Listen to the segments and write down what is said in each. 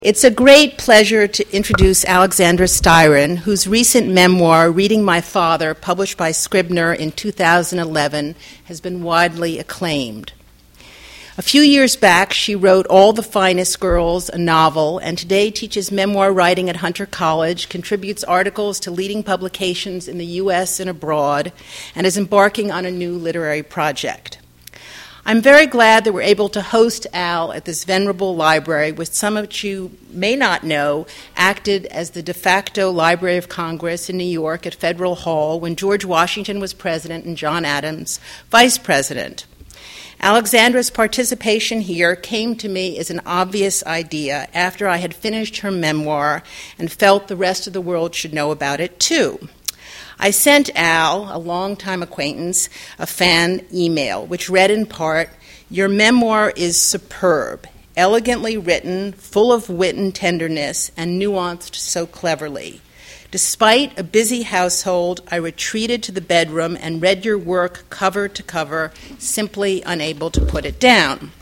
It's a great pleasure to introduce Alexandra Styron, whose recent memoir, Reading My Father, published by Scribner in 2011, has been widely acclaimed. A few years back, she wrote All the Finest Girls, a novel, and today teaches memoir writing at Hunter College, contributes articles to leading publications in the U.S. and abroad, and is embarking on a new literary project. I'm very glad that we're able to host Al at this venerable library, which some of you may not know acted as the de facto Library of Congress in New York at Federal Hall when George Washington was president and John Adams vice president. Alexandra's participation here came to me as an obvious idea after I had finished her memoir and felt the rest of the world should know about it too. I sent Al, a longtime acquaintance, a fan email, which read in part, "Your memoir is superb, elegantly written, full of wit and tenderness, and nuanced so cleverly. Despite a busy household, I retreated to the bedroom and read your work cover to cover, simply unable to put it down."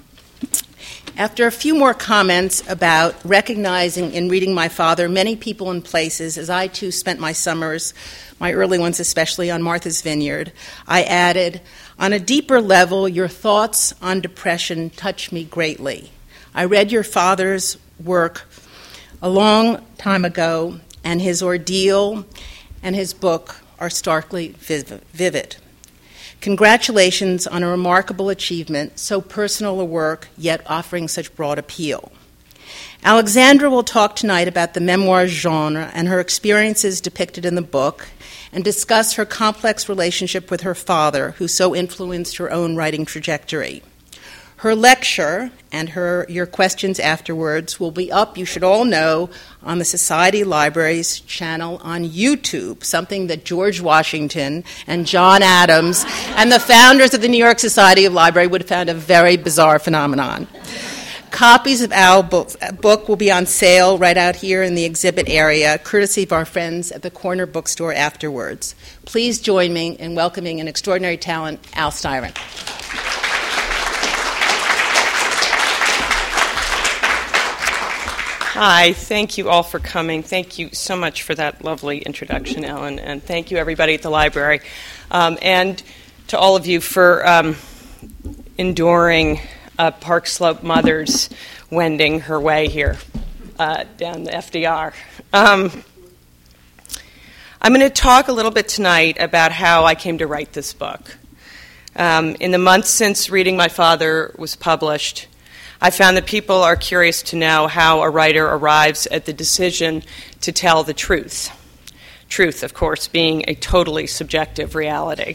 After a few more comments about recognizing in Reading My Father many people and places, as I too spent my summers, my early ones especially, on Martha's Vineyard, I added, "On a deeper level, your thoughts on depression touch me greatly. I read your father's work a long time ago, and his ordeal and his book are starkly vivid. Congratulations on a remarkable achievement, so personal a work, yet offering such broad appeal." Alexandra will talk tonight about the memoir genre and her experiences depicted in the book, and discuss her complex relationship with her father, who so influenced her own writing trajectory. Her lecture and your questions afterwards will be up, you should all know, on the Society Libraries channel on YouTube, something that George Washington and John Adams and the founders of the New York Society of Library would have found a very bizarre phenomenon. Copies of Al's book will be on sale right out here in the exhibit area, courtesy of our friends at the Corner Bookstore afterwards. Please join me in welcoming an extraordinary talent, Al Styron. Hi, thank you all for coming. Thank you so much for that lovely introduction, Ellen, and thank you everybody at the library, and to all of you for enduring Park Slope Mother's wending her way here down the FDR. I'm going to talk a little bit tonight about how I came to write this book. In the months since Reading My Father was published, I found that people are curious to know how a writer arrives at the decision to tell the truth. Truth, of course, being a totally subjective reality.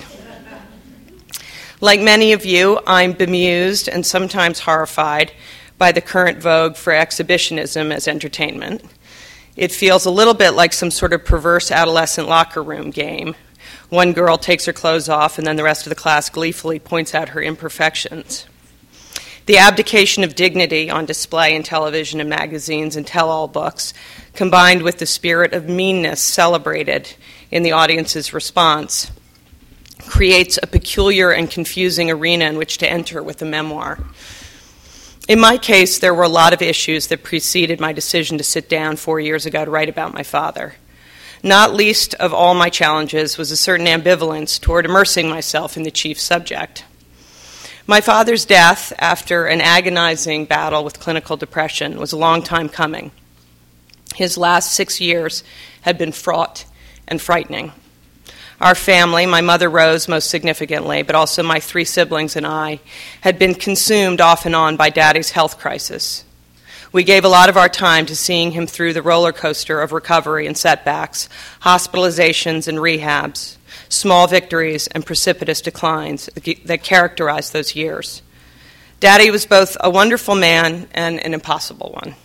Like many of you, I'm bemused and sometimes horrified by the current vogue for exhibitionism as entertainment. It feels a little bit like some sort of perverse adolescent locker room game. One girl takes her clothes off and then the rest of the class gleefully points out her imperfections. The abdication of dignity on display in television and magazines and tell-all books, combined with the spirit of meanness celebrated in the audience's response, creates a peculiar and confusing arena in which to enter with a memoir. In my case, there were a lot of issues that preceded my decision to sit down 4 years ago to write about my father. Not least of all my challenges was a certain ambivalence toward immersing myself in the chief subject. My father's death, after an agonizing battle with clinical depression, was a long time coming. His last 6 years had been fraught and frightening. Our family, my mother Rose most significantly, but also my 3 siblings and I, had been consumed off and on by Daddy's health crisis. We gave a lot of our time to seeing him through the roller coaster of recovery and setbacks, hospitalizations and rehabs, small victories and precipitous declines that characterized those years. Daddy was both a wonderful man and an impossible one.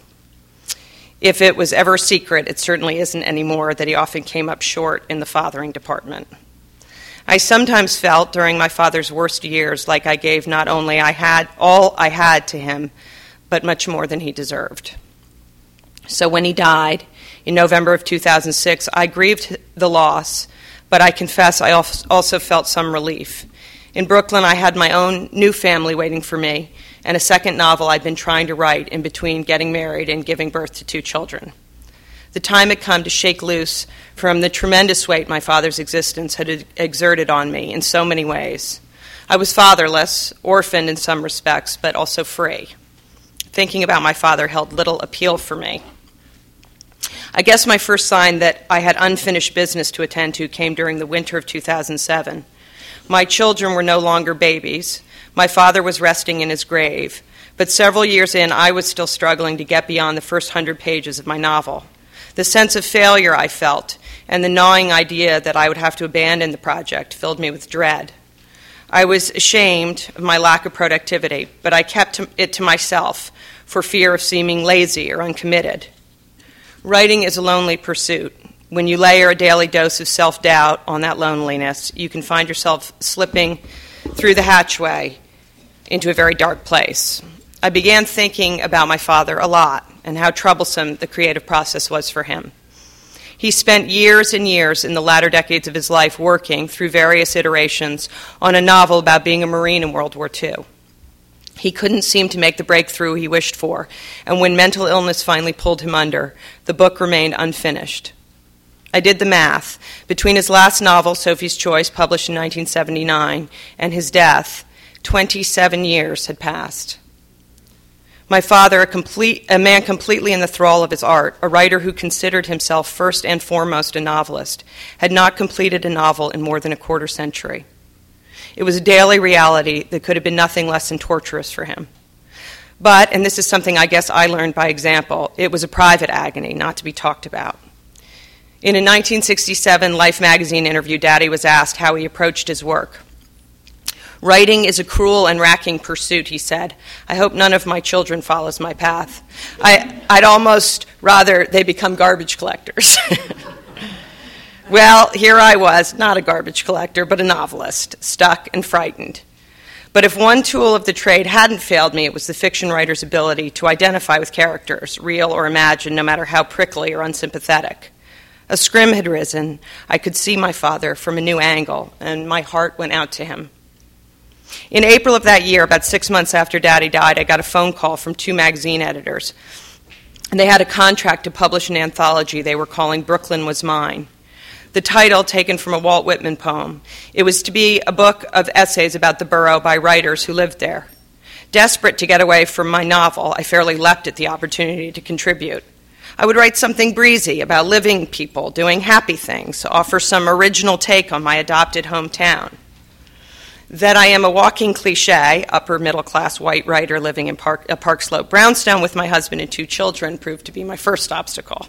If it was ever a secret, it certainly isn't anymore that he often came up short in the fathering department. I sometimes felt during my father's worst years like I gave not only all I had to him, but much more than he deserved. So when he died in November of 2006, I grieved the loss, but I confess I also felt some relief. In Brooklyn, I had my own new family waiting for me, and a second novel I'd been trying to write in between getting married and giving birth to 2 children. The time had come to shake loose from the tremendous weight my father's existence had exerted on me in so many ways. I was fatherless, orphaned in some respects, but also free. Thinking about my father held little appeal for me. I guess my first sign that I had unfinished business to attend to came during the winter of 2007. My children were no longer babies. My father was resting in his grave. But several years in, I was still struggling to get beyond the first 100 pages of my novel. The sense of failure I felt and the gnawing idea that I would have to abandon the project filled me with dread. I was ashamed of my lack of productivity, but I kept it to myself for fear of seeming lazy or uncommitted. Writing is a lonely pursuit. When you layer a daily dose of self-doubt on that loneliness, you can find yourself slipping through the hatchway into a very dark place. I began thinking about my father a lot and how troublesome the creative process was for him. He spent years and years in the latter decades of his life working through various iterations on a novel about being a Marine in World War II. He couldn't seem to make the breakthrough he wished for, and when mental illness finally pulled him under, the book remained unfinished. I did the math. Between his last novel, Sophie's Choice, published in 1979, and his death, 27 years had passed. My father, a man completely in the thrall of his art, a writer who considered himself first and foremost a novelist, had not completed a novel in more than a quarter century. It was a daily reality that could have been nothing less than torturous for him. But, and this is something I guess I learned by example, it was a private agony, not to be talked about. In a 1967 Life magazine interview, Daddy was asked how he approached his work. "Writing is a cruel and racking pursuit," he said. "I hope none of my children follows my path. I'd almost rather they become garbage collectors." Well, here I was, not a garbage collector, but a novelist, stuck and frightened. But if one tool of the trade hadn't failed me, it was the fiction writer's ability to identify with characters, real or imagined, no matter how prickly or unsympathetic. A scrim had risen. I could see my father from a new angle, and my heart went out to him. In April of that year, about 6 months after Daddy died, I got a phone call from 2 magazine editors. And they had a contract to publish an anthology they were calling Brooklyn Was Mine. The title, taken from a Walt Whitman poem, it was to be a book of essays about the borough by writers who lived there. Desperate to get away from my novel, I fairly leapt at the opportunity to contribute. I would write something breezy about living people, doing happy things, offer some original take on my adopted hometown. That I am a walking cliche, upper-middle-class white writer living in Park Slope Brownstone with my husband and 2 children proved to be my first obstacle.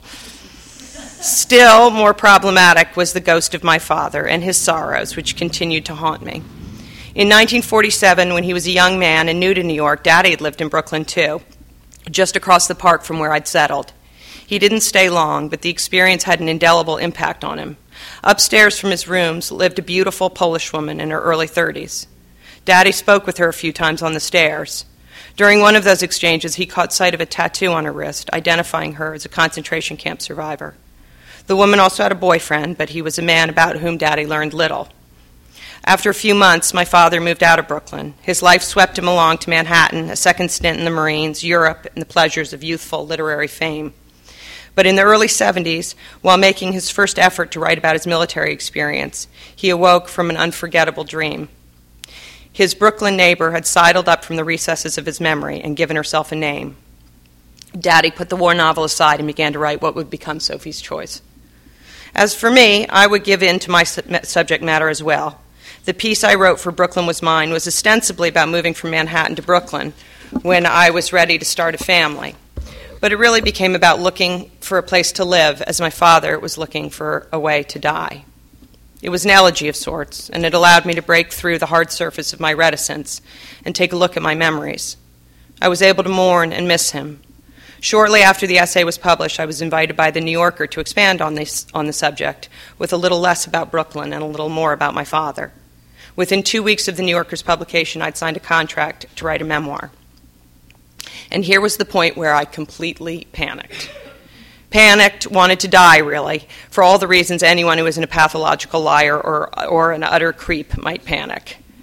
Still more problematic was the ghost of my father and his sorrows, which continued to haunt me. In 1947, when he was a young man and new to New York, Daddy had lived in Brooklyn too, just across the park from where I'd settled. He didn't stay long, but the experience had an indelible impact on him. Upstairs from his rooms lived a beautiful Polish woman in her early 30s. Daddy spoke with her a few times on the stairs. During one of those exchanges, he caught sight of a tattoo on her wrist, identifying her as a concentration camp survivor. The woman also had a boyfriend, but he was a man about whom Daddy learned little. After a few months, my father moved out of Brooklyn. His life swept him along to Manhattan, a second stint in the Marines, Europe, and the pleasures of youthful literary fame. But in the early 70s, while making his first effort to write about his military experience, he awoke from an unforgettable dream. His Brooklyn neighbor had sidled up from the recesses of his memory and given herself a name. Daddy put the war novel aside and began to write what would become Sophie's Choice. As for me, I would give in to my subject matter as well. The piece I wrote for Brooklyn Was Mine was ostensibly about moving from Manhattan to Brooklyn when I was ready to start a family. But it really became about looking for a place to live as my father was looking for a way to die. It was an elegy of sorts, and it allowed me to break through the hard surface of my reticence and take a look at my memories. I was able to mourn and miss him. Shortly after the essay was published, I was invited by The New Yorker to expand on the subject with a little less about Brooklyn and a little more about my father. Within 2 weeks of The New Yorker's publication, I'd signed a contract to write a memoir. And here was the point where I completely panicked. Panicked, wanted to die, really, for all the reasons anyone who isn't a pathological liar or an utter creep might panic.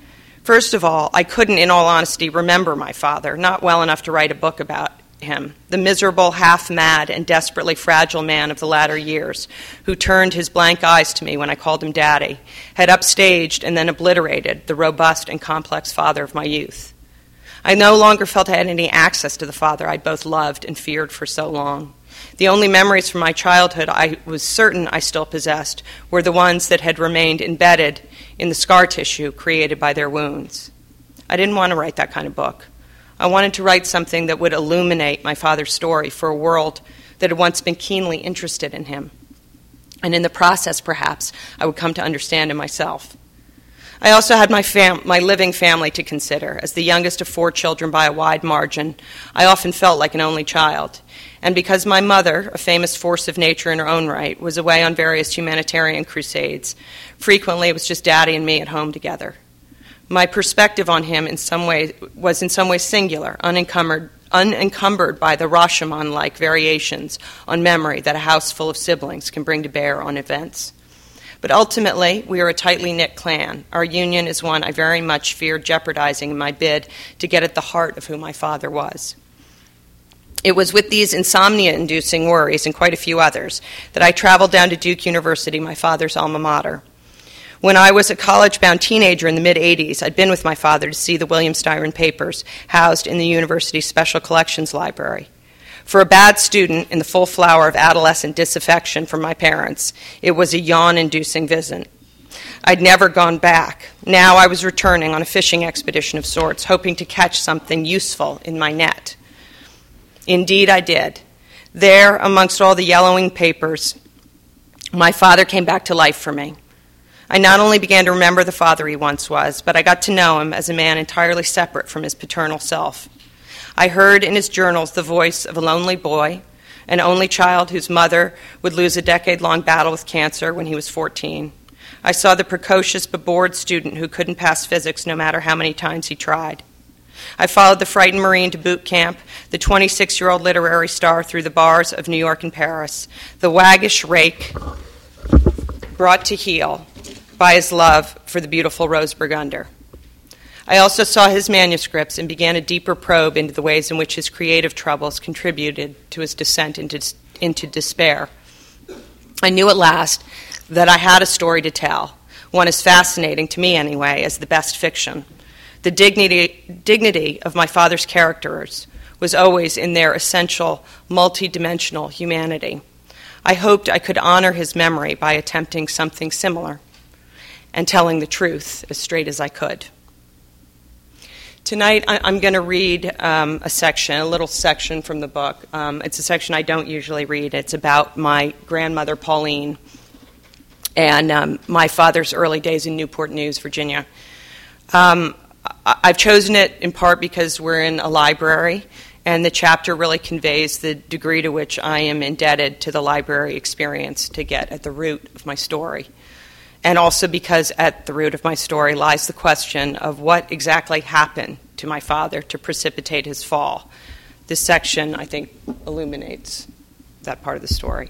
First of all, I couldn't, in all honesty, remember my father, not well enough to write a book about him, the miserable, half-mad, and desperately fragile man of the latter years, who turned his blank eyes to me when I called him Daddy, had upstaged and then obliterated the robust and complex father of my youth. I no longer felt I had any access to the father I'd both loved and feared for so long. The only memories from my childhood I was certain I still possessed were the ones that had remained embedded in the scar tissue created by their wounds. I didn't want to write that kind of book. I wanted to write something that would illuminate my father's story for a world that had once been keenly interested in him. And in the process, perhaps, I would come to understand him myself. I also had my living family to consider. As the youngest of 4 children by a wide margin, I often felt like an only child. And because my mother, a famous force of nature in her own right, was away on various humanitarian crusades, frequently it was just Daddy and me at home together. My perspective on him was in some ways singular, unencumbered by the Rashomon-like variations on memory that a house full of siblings can bring to bear on events. But ultimately, we are a tightly knit clan. Our union is one I very much feared jeopardizing in my bid to get at the heart of who my father was. It was with these insomnia-inducing worries and quite a few others that I traveled down to Duke University, my father's alma mater. When I was a college-bound teenager in the mid-'80s, I'd been with my father to see the William Styron papers housed in the university's Special Collections Library. For a bad student in the full flower of adolescent disaffection from my parents, it was a yawn-inducing visit. I'd never gone back. Now I was returning on a fishing expedition of sorts, hoping to catch something useful in my net. Indeed, I did. There, amongst all the yellowing papers, my father came back to life for me. I not only began to remember the father he once was, but I got to know him as a man entirely separate from his paternal self. I heard in his journals the voice of a lonely boy, an only child whose mother would lose a decade-long battle with cancer when he was 14. I saw the precocious but bored student who couldn't pass physics no matter how many times he tried. I followed the frightened Marine to boot camp, the 26-year-old literary star through the bars of New York and Paris, the waggish rake brought to heel by his love for the beautiful Rose Burgunder. I also saw his manuscripts and began a deeper probe into the ways in which his creative troubles contributed to his descent into despair. I knew at last that I had a story to tell, one as fascinating, to me anyway, as the best fiction. The dignity of my father's characters was always in their essential, multidimensional humanity. I hoped I could honor his memory by attempting something similar and telling the truth as straight as I could. Tonight, I'm going to read a little section from the book. It's a section I don't usually read. It's about my grandmother, Pauline, and my father's early days in Newport News, Virginia. I've chosen it in part because we're in a library, and the chapter really conveys the degree to which I am indebted to the library experience to get at the root of my story. And also because at the root of my story lies the question of what exactly happened to my father to precipitate his fall. This section, I think, illuminates that part of the story.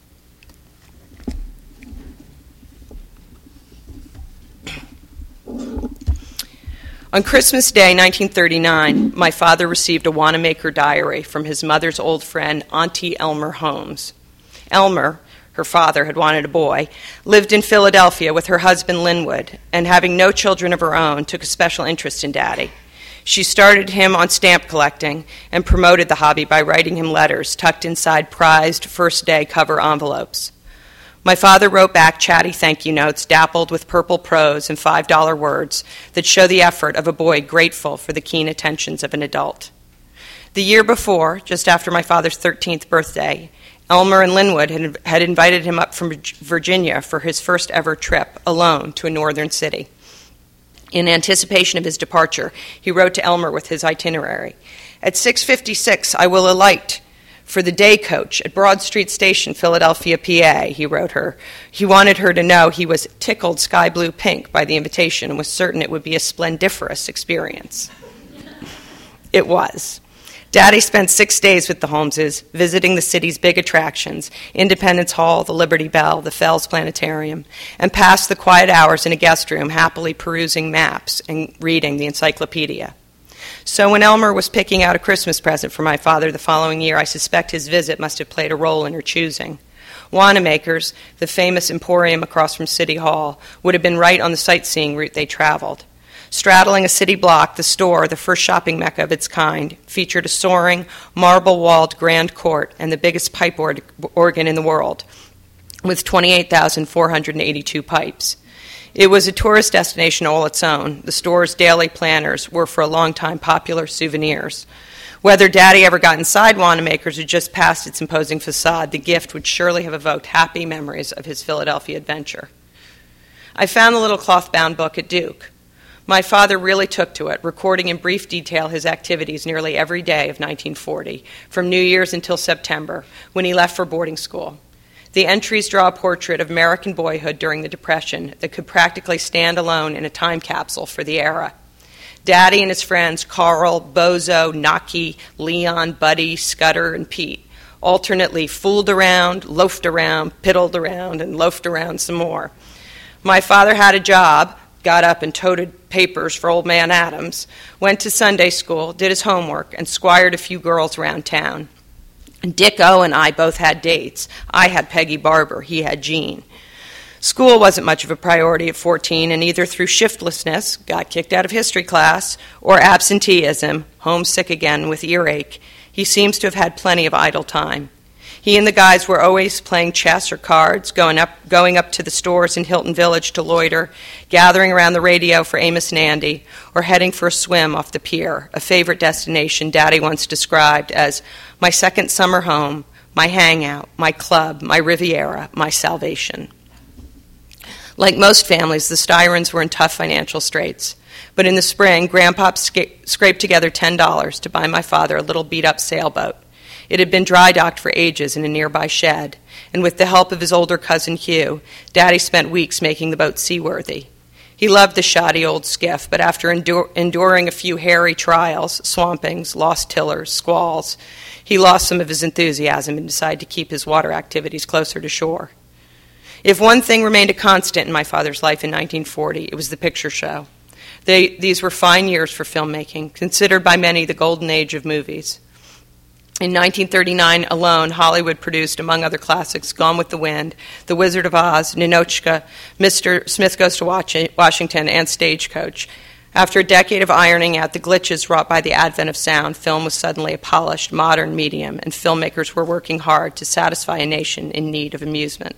On Christmas Day, 1939, my father received a Wanamaker diary from his mother's old friend, Auntie Elmer Holmes. Elmer, her father had wanted a boy, lived in Philadelphia with her husband Linwood, and having no children of her own, took a special interest in Daddy. She started him on stamp collecting and promoted the hobby by writing him letters tucked inside prized first-day cover envelopes. My father wrote back chatty thank you notes dappled with purple prose and $5 words that show the effort of a boy grateful for the keen attentions of an adult. The year before, just after my father's 13th birthday, Elmer and Linwood had invited him up from Virginia for his first ever trip, alone, to a northern city. In anticipation of his departure, he wrote to Elmer with his itinerary. At 6:56, I will alight for the day coach at Broad Street Station, Philadelphia, PA, he wrote her. He wanted her to know he was tickled sky blue pink by the invitation and was certain it would be a splendiferous experience. It was. Daddy spent 6 days with the Holmeses, visiting the city's big attractions, Independence Hall, the Liberty Bell, the Fells Planetarium, and passed the quiet hours in a guest room happily perusing maps and reading the encyclopedia. So when Elmer was picking out a Christmas present for my father the following year, I suspect his visit must have played a role in her choosing. Wanamaker's, the famous emporium across from City Hall, would have been right on the sightseeing route they traveled. Straddling a city block, the store, the first shopping mecca of its kind, featured a soaring, marble-walled grand court and the biggest pipe organ in the world, with 28,482 pipes. It was a tourist destination all its own. The store's daily planners were for a long time popular souvenirs. Whether Daddy ever got inside Wanamaker's or just past its imposing facade, the gift would surely have evoked happy memories of his Philadelphia adventure. I found the little cloth-bound book at Duke. My father really took to it, recording in brief detail his activities nearly every day of 1940, from New Year's until September, when he left for boarding school. The entries draw a portrait of American boyhood during the Depression that could practically stand alone in a time capsule for the era. Daddy and his friends Carl, Bozo, Naki, Leon, Buddy, Scudder, and Pete alternately fooled around, loafed around, piddled around, and loafed around some more. My father had a job, got up and toted papers for old man Adams, went to Sunday school, did his homework, and squired a few girls around town. Dick O and I both had dates. I had Peggy Barber, he had Jean. School wasn't much of a priority at 14, and either through shiftlessness, got kicked out of history class, or absenteeism, homesick again with earache, he seems to have had plenty of idle time. He and the guys were always playing chess or cards, going up to the stores in Hilton Village to loiter, gathering around the radio for Amos and Andy, or heading for a swim off the pier, a favorite destination Daddy once described as my second summer home, my hangout, my club, my Riviera, my salvation. Like most families, the Styrens were in tough financial straits. But in the spring, Grandpop scraped together $10 to buy my father a little beat-up sailboat. It had been dry docked for ages in a nearby shed, and with the help of his older cousin Hugh, Daddy spent weeks making the boat seaworthy. He loved the shoddy old skiff, but after enduring a few hairy trials, swampings, lost tillers, squalls, he lost some of his enthusiasm and decided to keep his water activities closer to shore. If one thing remained a constant in my father's life in 1940, it was the picture show. These were fine years for filmmaking, considered by many the golden age of movies. In 1939 alone, Hollywood produced, among other classics, Gone with the Wind, The Wizard of Oz, Ninotchka, Mr. Smith Goes to Washington, and Stagecoach. After a decade of ironing out the glitches wrought by the advent of sound, film was suddenly a polished, modern medium, and filmmakers were working hard to satisfy a nation in need of amusement.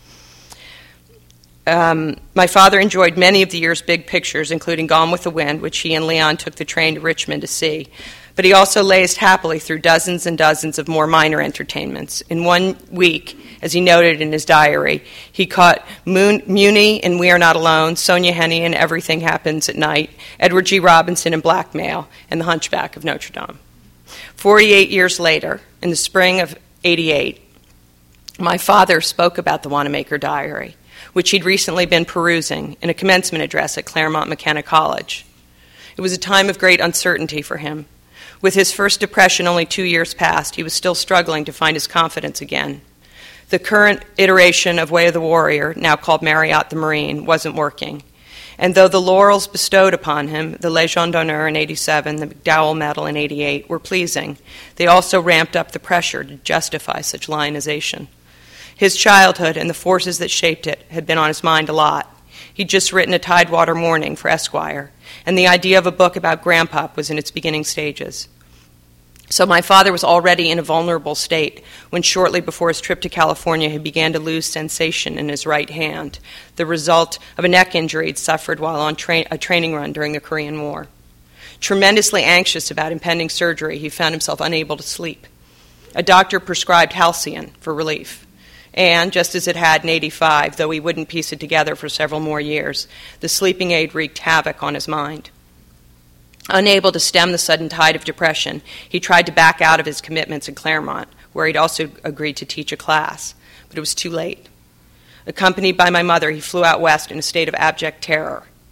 My father enjoyed many of the year's big pictures, including Gone with the Wind, which he and Leon took the train to Richmond to see. But he also lazed happily through dozens and dozens of more minor entertainments. In 1 week, as he noted in his diary, he caught Muni in We Are Not Alone, Sonia Henney in Everything Happens at Night, Edward G. Robinson in Blackmail, and The Hunchback of Notre Dame. 48 years later, in the spring of '88, my father spoke about the Wanamaker Diary, which he'd recently been perusing in a commencement address at Claremont McKenna College. It was a time of great uncertainty for him. With his first depression only 2 years past, he was still struggling to find his confidence again. The current iteration of Way of the Warrior, now called Marriott the Marine, wasn't working. And though the laurels bestowed upon him, the Légion d'honneur in '87, the McDowell Medal in '88, were pleasing, they also ramped up the pressure to justify such lionization. His childhood and the forces that shaped it had been on his mind a lot. He'd just written A Tidewater Morning for Esquire, and the idea of a book about Grandpop was in its beginning stages. So my father was already in a vulnerable state when shortly before his trip to California he began to lose sensation in his right hand, the result of a neck injury he'd suffered while on a training run during the Korean War. Tremendously anxious about impending surgery, he found himself unable to sleep. A doctor prescribed Halcion for relief. And, just as it had in '85, though he wouldn't piece it together for several more years, the sleeping aid wreaked havoc on his mind. Unable to stem the sudden tide of depression, he tried to back out of his commitments in Claremont, where he'd also agreed to teach a class, but it was too late. Accompanied by my mother, he flew out west in a state of abject terror.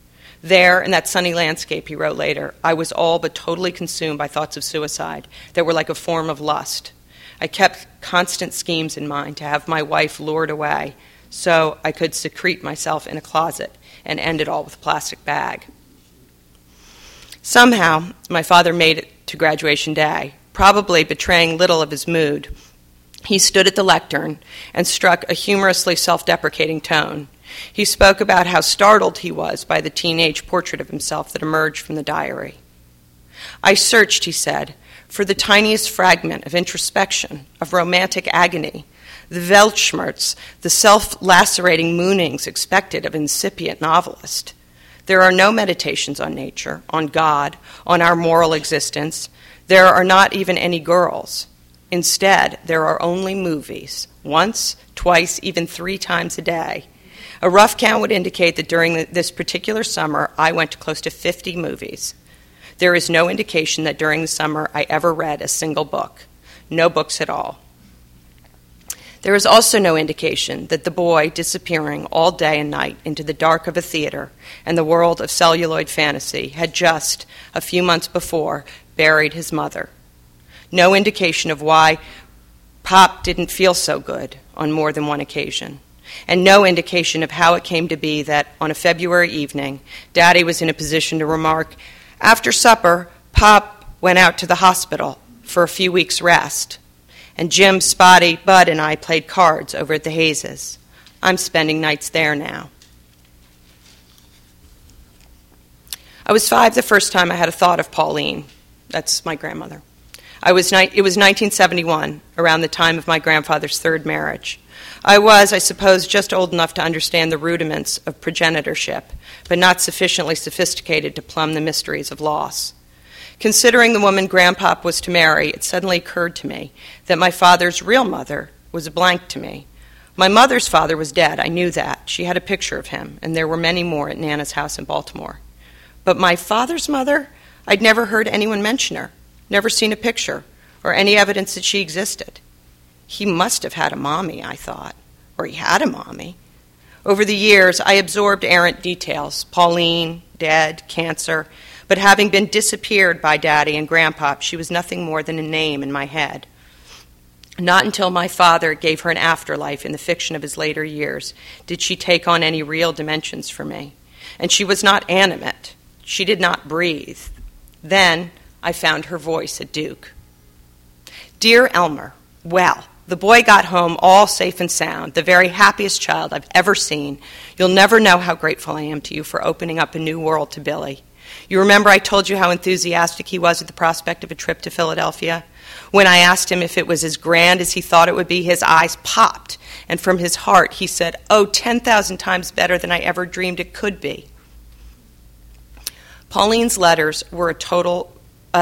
There, in that sunny landscape, he wrote later, I was all but totally consumed by thoughts of suicide that were like a form of lust. I kept constant schemes in mind to have my wife lured away so I could secrete myself in a closet and end it all with a plastic bag. Somehow, my father made it to graduation day, probably betraying little of his mood. He stood at the lectern and struck a humorously self-deprecating tone. He spoke about how startled he was by the teenage portrait of himself that emerged from the diary. I searched, he said, for the tiniest fragment of introspection, of romantic agony, the Weltschmerz, the self-lacerating moonings expected of incipient novelist. There are no meditations on nature, on God, on our moral existence. There are not even any girls. Instead, there are only movies, once, twice, even 3 times a day. A rough count would indicate that during this particular summer, I went to close to 50 movies. There is no indication that during the summer I ever read a single book. No books at all. There is also no indication that the boy disappearing all day and night into the dark of a theater and the world of celluloid fantasy had just, a few months before, buried his mother. No indication of why Pop didn't feel so good on more than one occasion. And no indication of how it came to be that on a February evening, Daddy was in a position to remark, after supper, Pop went out to the hospital for a few weeks' rest, and Jim, Spotty, Bud, and I played cards over at the Hayes'. I'm spending nights there now. I was 5 the first time I had a thought of Pauline. That's my grandmother. It was 1971, around the time of my grandfather's 3rd marriage. I was, I suppose, just old enough to understand the rudiments of progenitorship, but not sufficiently sophisticated to plumb the mysteries of loss. Considering the woman Grandpop was to marry, it suddenly occurred to me that my father's real mother was a blank to me. My mother's father was dead, I knew that. She had a picture of him, and there were many more at Nana's house in Baltimore. But my father's mother? I'd never heard anyone mention her, never seen a picture, or any evidence that she existed. He must have had a mommy, I thought, or he had a mommy. Over the years, I absorbed errant details, Pauline, dead, cancer, but having been disappeared by Daddy and Grandpop, she was nothing more than a name in my head. Not until my father gave her an afterlife in the fiction of his later years did she take on any real dimensions for me. And she was not animate. She did not breathe. Then I found her voice at Duke. Dear Elmer, well, the boy got home all safe and sound, the very happiest child I've ever seen. You'll never know how grateful I am to you for opening up a new world to Billy. You remember I told you how enthusiastic he was at the prospect of a trip to Philadelphia? When I asked him if it was as grand as he thought it would be, his eyes popped, and from his heart he said, 10,000 times better than I ever dreamed it could be. Pauline's letters were a total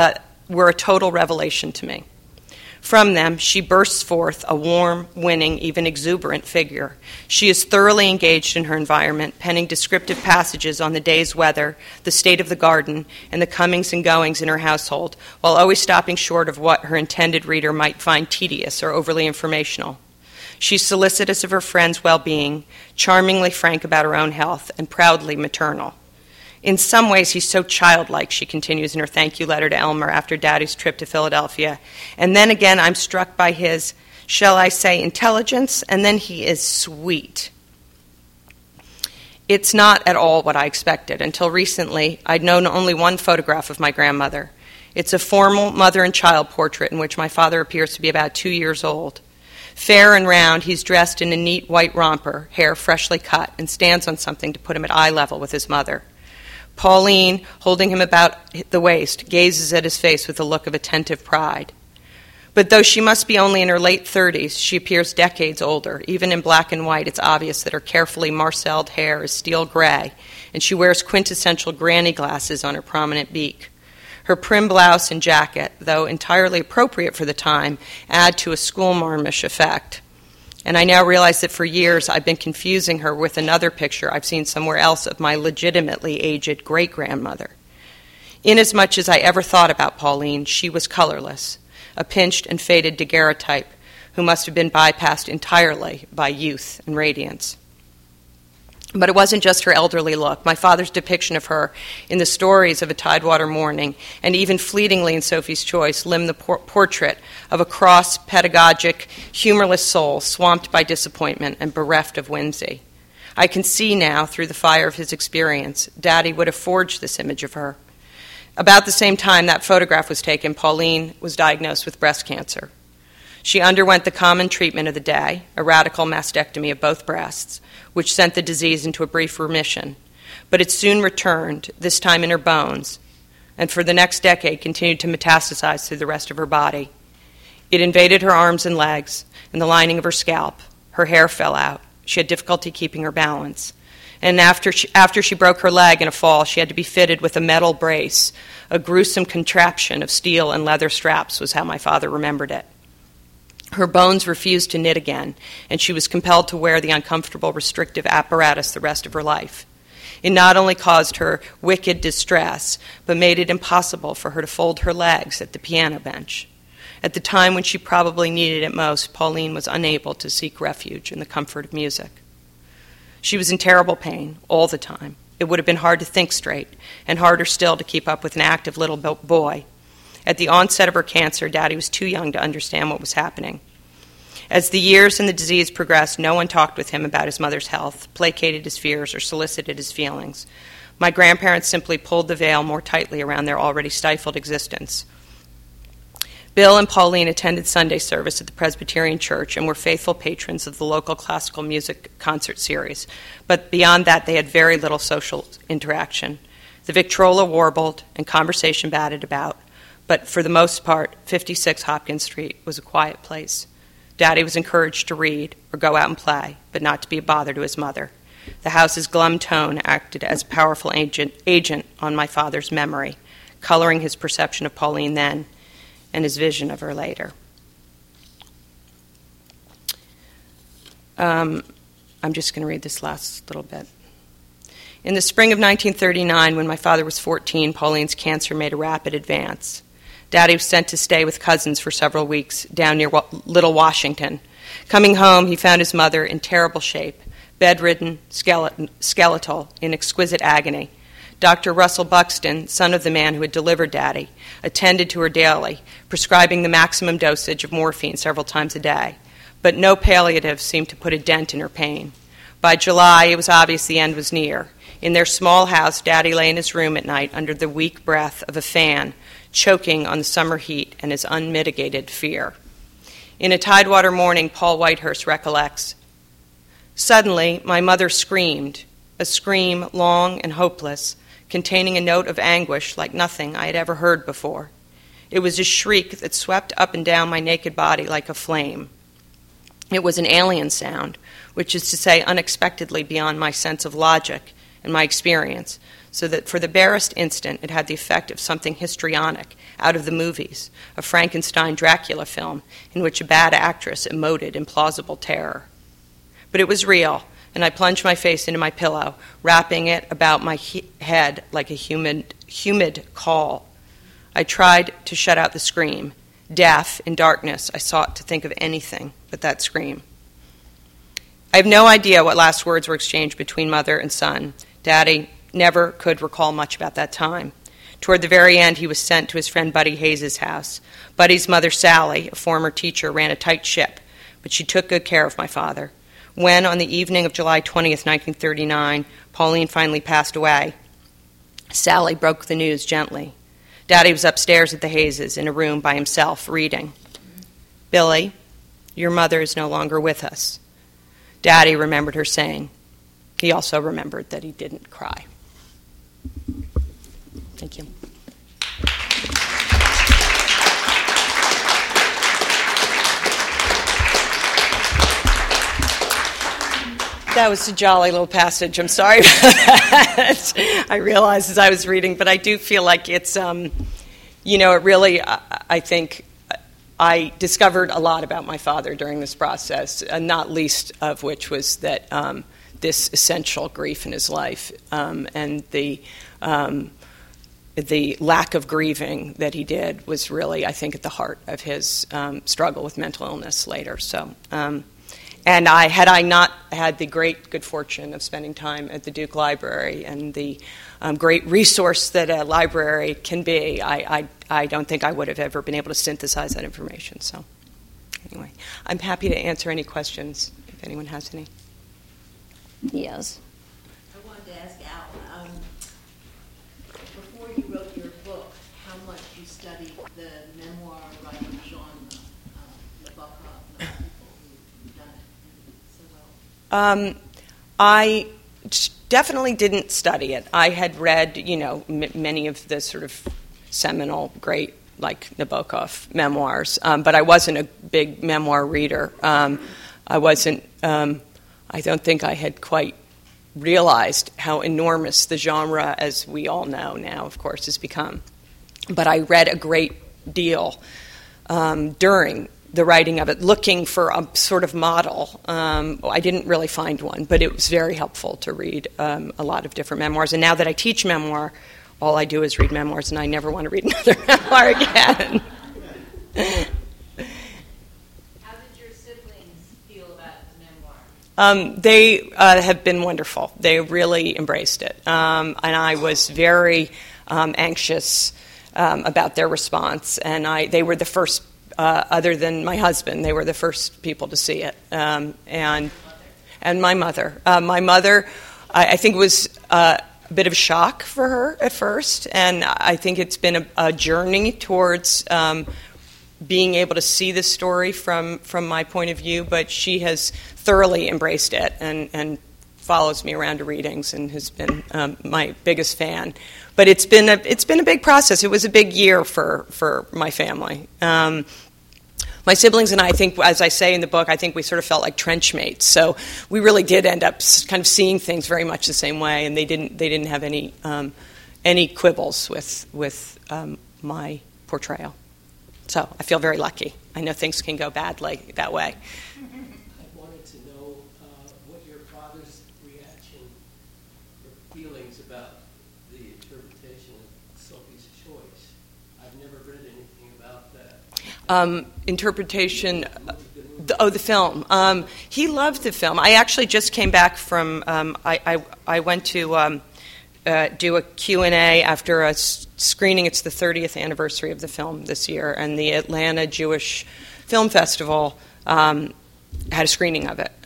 revelation to me. From them, she bursts forth a warm, winning, even exuberant figure. She is thoroughly engaged in her environment, penning descriptive passages on the day's weather, the state of the garden, and the comings and goings in her household, while always stopping short of what her intended reader might find tedious or overly informational. She's solicitous of her friends' well-being, charmingly frank about her own health, and proudly maternal. In some ways, he's so childlike, she continues in her thank you letter to Elmer after Daddy's trip to Philadelphia. And then again, I'm struck by his, shall I say, intelligence, and then he is sweet. It's not at all what I expected. Until recently, I'd known only one photograph of my grandmother. It's a formal mother and child portrait in which my father appears to be about 2 years old. Fair and round, he's dressed in a neat white romper, hair freshly cut, and stands on something to put him at eye level with his mother. Pauline, holding him about the waist, gazes at his face with a look of attentive pride. But though she must be only in her late 30s, she appears decades older. Even in black and white, it's obvious that her carefully marcelled hair is steel gray, and she wears quintessential granny glasses on her prominent beak. Her prim blouse and jacket, though entirely appropriate for the time, add to a schoolmarmish effect. And I now realize that for years I've been confusing her with another picture I've seen somewhere else of my legitimately aged great-grandmother. Inasmuch as I ever thought about Pauline, she was colorless, a pinched and faded daguerreotype who must have been bypassed entirely by youth and radiance. But it wasn't just her elderly look. My father's depiction of her in the stories of A Tidewater Morning, and even fleetingly in Sophie's Choice, limned the portrait of a cross, pedagogic, humorless soul swamped by disappointment and bereft of whimsy. I can see now, through the fire of his experience, Daddy would have forged this image of her. About the same time that photograph was taken, Pauline was diagnosed with breast cancer. She underwent the common treatment of the day, a radical mastectomy of both breasts, which sent the disease into a brief remission. But it soon returned, this time in her bones, and for the next decade continued to metastasize through the rest of her body. It invaded her arms and legs and the lining of her scalp. Her hair fell out. She had difficulty keeping her balance. And after she broke her leg in a fall, she had to be fitted with a metal brace. A gruesome contraption of steel and leather straps was how my father remembered it. Her bones refused to knit again, and she was compelled to wear the uncomfortable restrictive apparatus the rest of her life. It not only caused her wicked distress, but made it impossible for her to fold her legs at the piano bench. At the time when she probably needed it most, Pauline was unable to seek refuge in the comfort of music. She was in terrible pain all the time. It would have been hard to think straight, and harder still to keep up with an active little boy. At the onset of her cancer, Daddy was too young to understand what was happening. As the years and the disease progressed, no one talked with him about his mother's health, placated his fears, or solicited his feelings. My grandparents simply pulled the veil more tightly around their already stifled existence. Bill and Pauline attended Sunday service at the Presbyterian Church and were faithful patrons of the local classical music concert series. But beyond that, they had very little social interaction. The Victrola warbled and conversation batted about. But for the most part, 56 Hopkins Street was a quiet place. Daddy was encouraged to read or go out and play, but not to be a bother to his mother. The house's glum tone acted as a powerful agent on my father's memory, coloring his perception of Pauline then and his vision of her later. I'm just going to read this last little bit. In the spring of 1939, when my father was 14, Pauline's cancer made a rapid advance. Daddy was sent to stay with cousins for several weeks down near Little Washington. Coming home, he found his mother in terrible shape, bedridden, skeletal, in exquisite agony. Dr. Russell Buxton, son of the man who had delivered Daddy, attended to her daily, prescribing the maximum dosage of morphine several times a day. But no palliative seemed to put a dent in her pain. By July, it was obvious the end was near. In their small house, Daddy lay in his room at night under the weak breath of a fan, choking on the summer heat and his unmitigated fear. In A Tidewater Morning, Paul Whitehurst recollects, "Suddenly, my mother screamed, a scream long and hopeless, containing a note of anguish like nothing I had ever heard before. It was a shriek that swept up and down my naked body like a flame. It was an alien sound, which is to say unexpectedly beyond my sense of logic and my experience, so that for the barest instant it had the effect of something histrionic out of the movies, a Frankenstein Dracula film in which a bad actress emoted implausible terror. But it was real, and I plunged my face into my pillow, wrapping it about my head like a humid caul. I tried to shut out the scream. Deaf, in darkness, I sought to think of anything but that scream." I have no idea what last words were exchanged between mother and son. Daddy never could recall much about that time. Toward the very end, he was sent to his friend Buddy Hayes' house. Buddy's mother, Sally, a former teacher, ran a tight ship, but she took good care of my father. When, on the evening of July 20th, 1939, Pauline finally passed away, Sally broke the news gently. Daddy was upstairs at the Hayes' in a room by himself, reading. "Billy, your mother is no longer with us." Daddy remembered her saying. He also remembered that he didn't cry. Thank you. That was a jolly little passage. I'm sorry about that. I realized as I was reading, but I do feel like it's, it really, I think, I discovered a lot about my father during this process, not least of which was that this essential grief in his life and the lack of grieving that he did was really, I think, at the heart of his struggle with mental illness later. So, and And had I not had the good fortune of spending time at the Duke Library and the great resource that a library can be, I don't think I would have ever been able to synthesize that information. So anyway, I'm happy to answer any questions if anyone has any. Yes. I wanted to ask Al, before you wrote your book, how much you studied the memoir writing genre, Nabokov, and other people who've done it so well? I definitely didn't study it. I had read, many of the sort of seminal, great, like Nabokov memoirs, but I wasn't a big memoir reader. I wasn't. I don't think I had quite realized how enormous the genre, as we all know now, of course, has become. But I read a great deal during the writing of it, looking for a sort of model. I didn't really find one, but it was very helpful to read a lot of different memoirs. And now that I teach memoir, all I do is read memoirs, and I never want to read another memoir again. How did your siblings feel about the memoir? They have been wonderful. They really embraced it. And I was very anxious about their response. And they were the first, other than my husband, they were the first people to see it. And my mother. My mother, I think, was a bit of a shock for her at first. And I think it's been a journey towards being able to see the story from my point of view, but she has thoroughly embraced it and follows me around to readings and has been my biggest fan. But it's been a big process. It was a big year for my family. My siblings and I think, as I say in the book, I think we sort of felt like trench mates. So we really did end up kind of seeing things very much the same way, and they didn't have any quibbles with my portrayal. So I feel very lucky. I know things can go badly that way. I wanted to know what your father's reaction or feelings about the interpretation of Sophie's Choice. I've never read anything about that. Interpretation, the film. He loved the film. I actually just came back from, I went to do a Q&A after a screening. It's the 30th anniversary of the film this year, and the Atlanta Jewish Film Festival had a screening of it.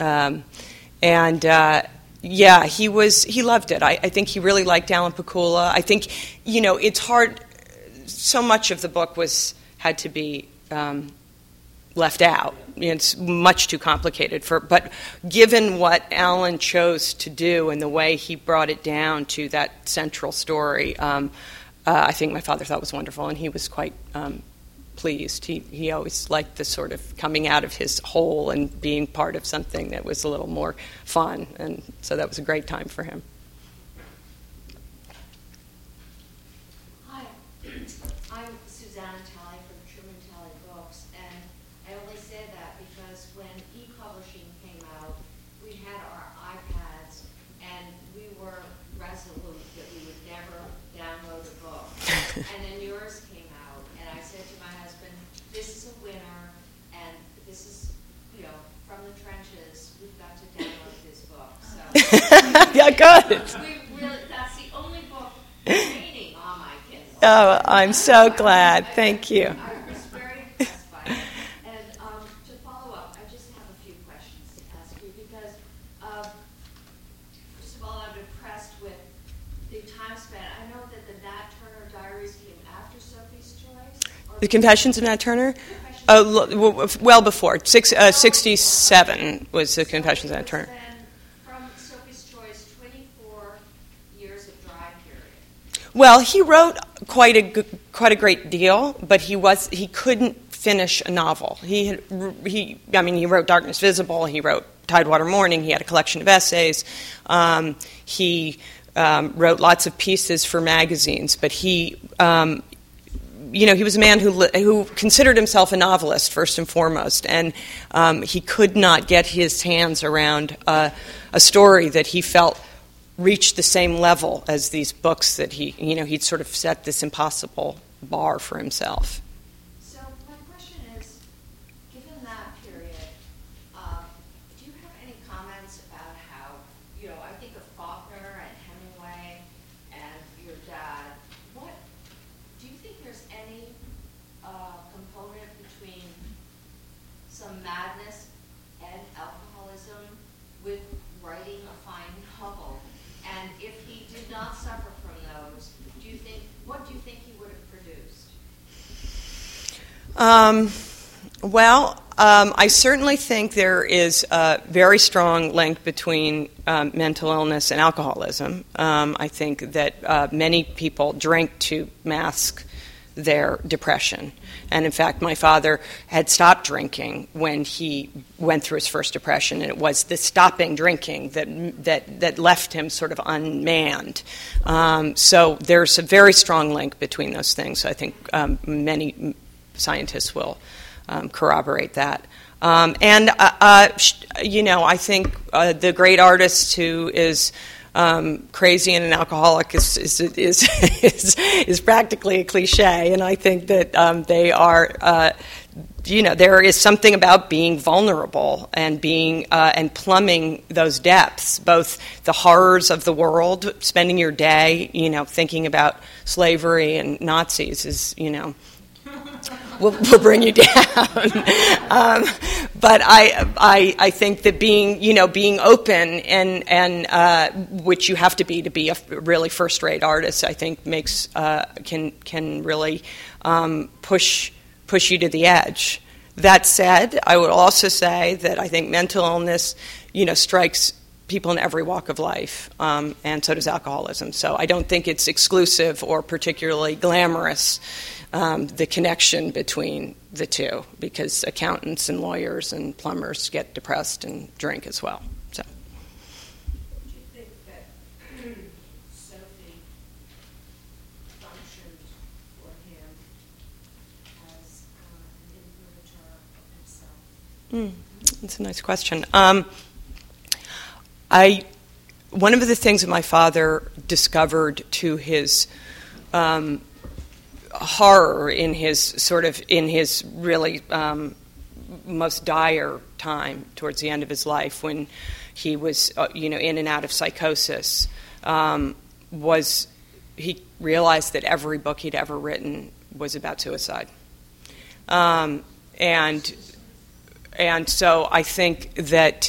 He loved it. I think he really liked Alan Pakula. I think, it's hard. So much of the book had to be left out. It's much too complicated but given what Alan chose to do and the way he brought it down to that central story, I think my father thought was wonderful, and he was quite pleased. He always liked the sort of coming out of his hole and being part of something that was a little more fun, and so that was a great time for him. Hi, I'm Susanna Talley from Truman Talley Books, and I only say that because when e-publishing came out, we had our iPads, and we were resolute that we would never download a book. And then yours came out, and I said to my husband, this is a winner, and this is, from the trenches, we've got to download this book. So Yeah, good. that's the only book remaining on my Kindle. Oh, I'm so glad. Thank you. I was very impressed by it. And to follow up, I just have a few questions to ask you because, first of all, I'm impressed with the time span. I know that the Nat Turner Diaries came after Sophie's Choice. The Confessions of Nat Turner? Well before. 67 was the Confessions of Nat Turner. Then from Sophie's Choice, 24 years of dry period. Well, he wrote quite a great deal, but he couldn't finish a novel. He wrote Darkness Visible. He wrote Tidewater Morning. He had a collection of essays. He wrote lots of pieces for magazines, but he was a man who considered himself a novelist first and foremost, and he could not get his hands around a story that he felt reached the same level as these books that he'd sort of set this impossible bar for himself. So my question is, given that period, do you couple. And if he did not suffer from those, what do you think he would have produced? I certainly think there is a very strong link between mental illness and alcoholism. I think that many people drink to mask their depression. And in fact, my father had stopped drinking when he went through his first depression, and it was the stopping drinking that left him sort of unmanned. So there's a very strong link between those things. I think many scientists will corroborate that. I think the great artist who is crazy and an alcoholic is practically a cliche, and I think that they are. There is something about being vulnerable and being and plumbing those depths, both the horrors of the world, spending your day, thinking about slavery and Nazis is, will bring you down. But I think that being open and which you have to be a really first-rate artist, I think makes can really push you to the edge. That said, I would also say that I think mental illness, strikes people in every walk of life, and so does alcoholism. So I don't think it's exclusive or particularly glamorous, the connection between the two, because accountants and lawyers and plumbers get depressed and drink as well. So. Do you think that Sophie functioned for him as an inverter of himself? That's a nice question. One of the things that my father discovered to his horror in his really most dire time towards the end of his life, when he was in and out of psychosis, was he realized that every book he'd ever written was about suicide, and so I think that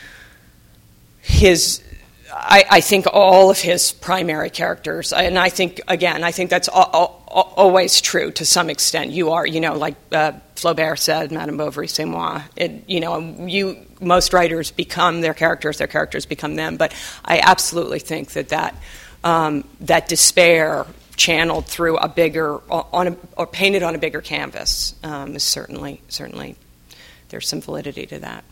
I think all of his primary characters, and I think that's always true to some extent. You are, like Flaubert said, Madame Bovary, c'est moi. Most writers become their characters become them. But I absolutely think that despair channeled through a bigger, or painted on a bigger canvas, is certainly there's some validity to that.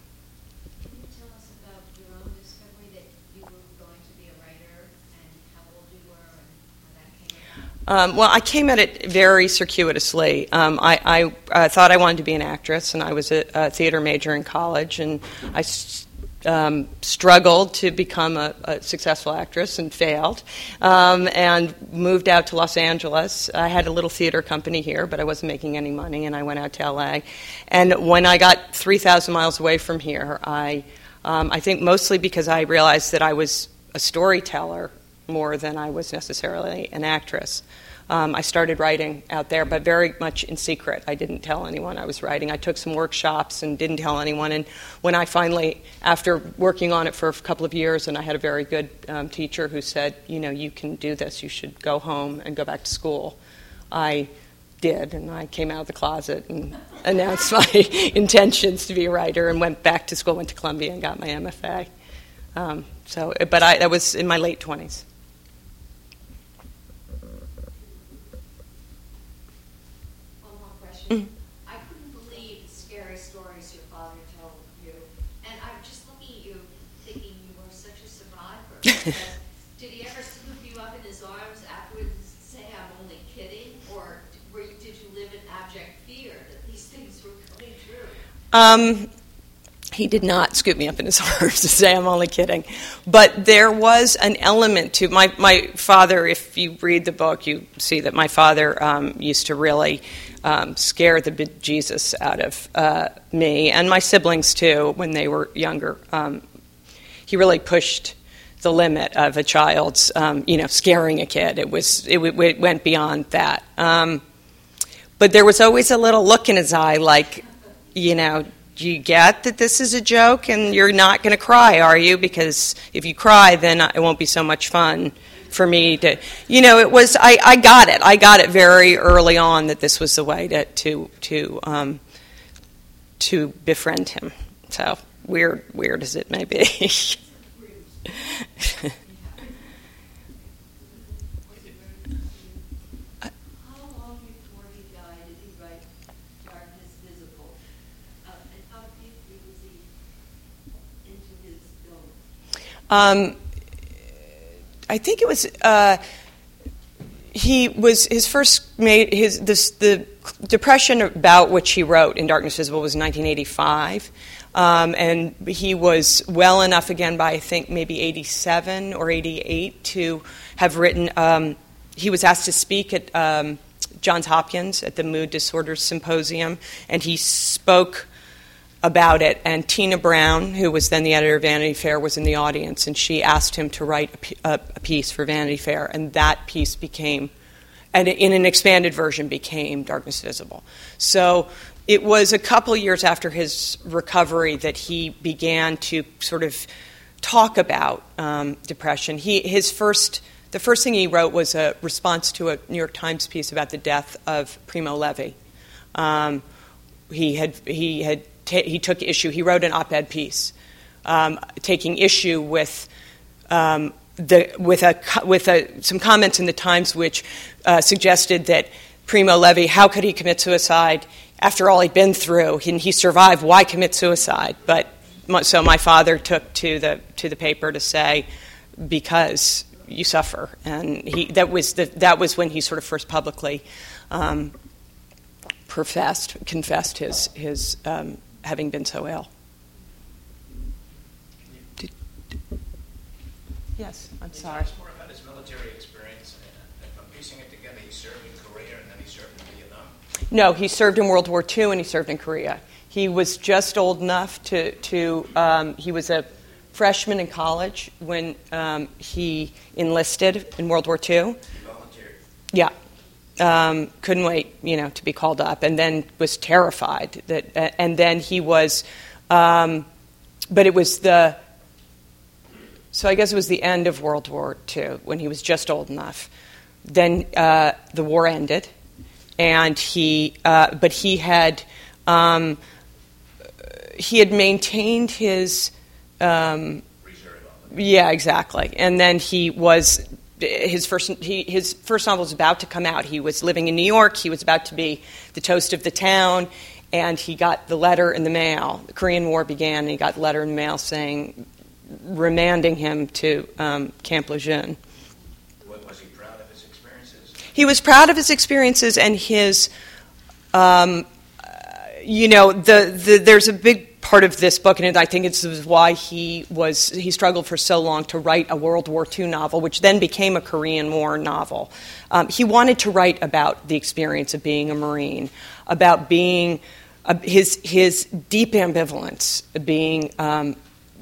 Well, I came at it very circuitously. I thought I wanted to be an actress, and I was a theater major in college, and I struggled to become a successful actress and failed, and moved out to Los Angeles. I had a little theater company here, but I wasn't making any money, and I went out to L.A. And when I got 3,000 miles away from here, I think mostly because I realized that I was a storyteller more than I was necessarily an actress. I started writing out there, but very much in secret. I didn't tell anyone I was writing. I took some workshops and didn't tell anyone. And when I finally, after working on it for a couple of years, and I had a very good teacher who said, you can do this. You should go home and go back to school. I did, and I came out of the closet and announced my intentions to be a writer, and went back to school, went to Columbia, and got my MFA. That was in my late 20s. I couldn't believe the scary stories your father told you. And I'm just looking at you thinking you were such a survivor. Did he ever scoop you up in his arms afterwards and say, I'm only kidding? Or did you live in abject fear that these things were coming true? He did not scoop me up in his arms to say I'm only kidding. But there was an element to my father. If you read the book, you see that my father used to really scare the bejesus out of me and my siblings too when they were younger. He really pushed the limit of a child's, scaring a kid. It went beyond that. But there was always a little look in his eye, like, you get that this is a joke and you're not going to cry, are you? Because if you cry, then it won't be so much fun for me to, it was, I got it. I got it very early on that this was the way to befriend him. So weird as it may be. I think it was the depression about which he wrote in Darkness Visible was 1985, and he was well enough again by I think maybe 87 or 88 to have written. He was asked to speak at Johns Hopkins at the Mood Disorders Symposium, and he spoke about it, and Tina Brown, who was then the editor of Vanity Fair, was in the audience, and she asked him to write a piece for Vanity Fair, and that piece became, and in an expanded version, became Darkness Visible. So it was a couple years after his recovery that he began to sort of talk about depression. The first thing he wrote was a response to a New York Times piece about the death of Primo Levi. He took issue. He wrote an op-ed piece taking issue with some comments in the Times which suggested that Primo Levi, how could he commit suicide after all he'd been through? He survived. Why commit suicide? So my father took to the paper to say, because you suffer, and that was when he sort of first publicly confessed his having been so ill. Yes, I'm sorry. Tell us more about his military experience. If I'm piecing it together, he served in Korea and then he served in Vietnam. No, he served in World War II and he served in Korea. He was just old enough to he was a freshman in college when he enlisted in World War II. He volunteered. Yeah. Couldn't wait, to be called up, and then was terrified and then he was, but it was so I guess it was the end of World War II when he was just old enough. Then the war ended, and but he had maintained his, reserve. Yeah, exactly, and then he was. His first novel was about to come out. He was living in New York. He was about to be the toast of the town, and he got the letter in the mail. The Korean War began, and he got the letter in the mail remanding him to Camp Lejeune. Was he proud of his experiences? He was proud of his experiences, and his, there's a big part of this book, and I think it's why he struggled for so long to write a World War II novel, which then became a Korean War novel. He wanted to write about the experience of being a Marine, about being his deep ambivalence, being a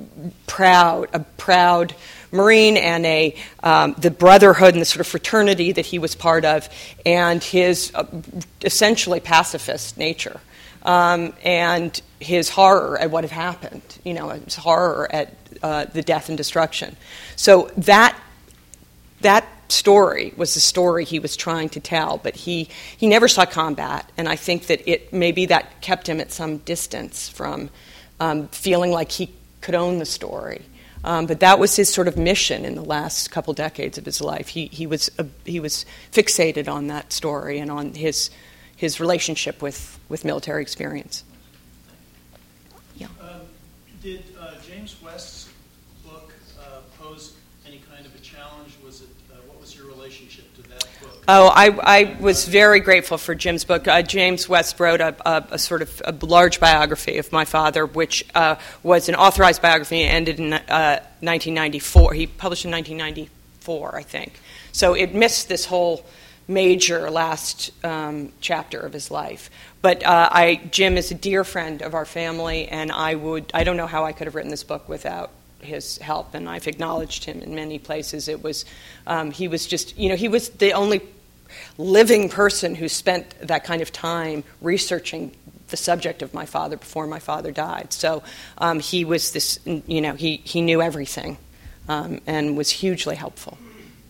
proud Marine, and the brotherhood and the sort of fraternity that he was part of, and his essentially pacifist nature. And his horror at what had happened, his horror at the death and destruction. So that story was the story he was trying to tell, but he never saw combat, and I think that maybe that kept him at some distance from feeling like he could own the story. But that was his sort of mission in the last couple decades of his life. He was fixated on that story and on his relationship with military experience. Yeah. Did James West's book pose any kind of a challenge? What was your relationship to that book? Oh, I was very grateful for Jim's book. James West wrote a sort of a large biography of my father, which was an authorized biography and ended in 1994. He published in 1994, I think. So it missed this whole major last chapter of his life. But Jim is a dear friend of our family, and I don't know how I could have written this book without his help, and I've acknowledged him in many places. It was, he was just, he was the only living person who spent that kind of time researching the subject of my father before my father died. So he was this, he knew everything and was hugely helpful.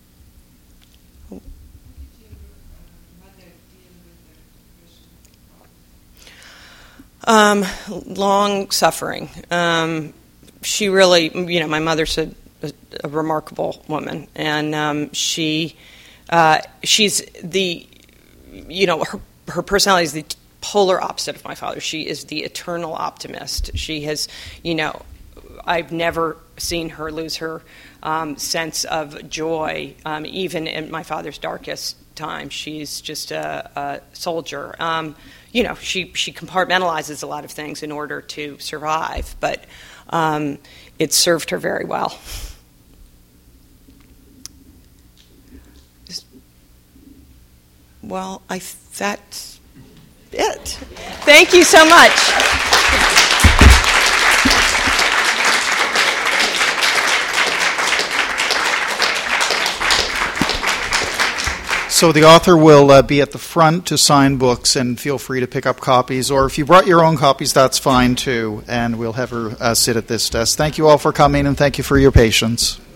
Long suffering. She really, my mother's a remarkable woman, and she's the, her personality is the polar opposite of my father. She is the eternal optimist. She has, I've never seen her lose her sense of joy, even in my father's darkest time. She's just a soldier. She compartmentalizes a lot of things in order to survive, but it served her very well. Well, that's it. Thank you so much. So the author will be at the front to sign books, and feel free to pick up copies. Or if you brought your own copies, that's fine too. And we'll have her sit at this desk. Thank you all for coming, and thank you for your patience.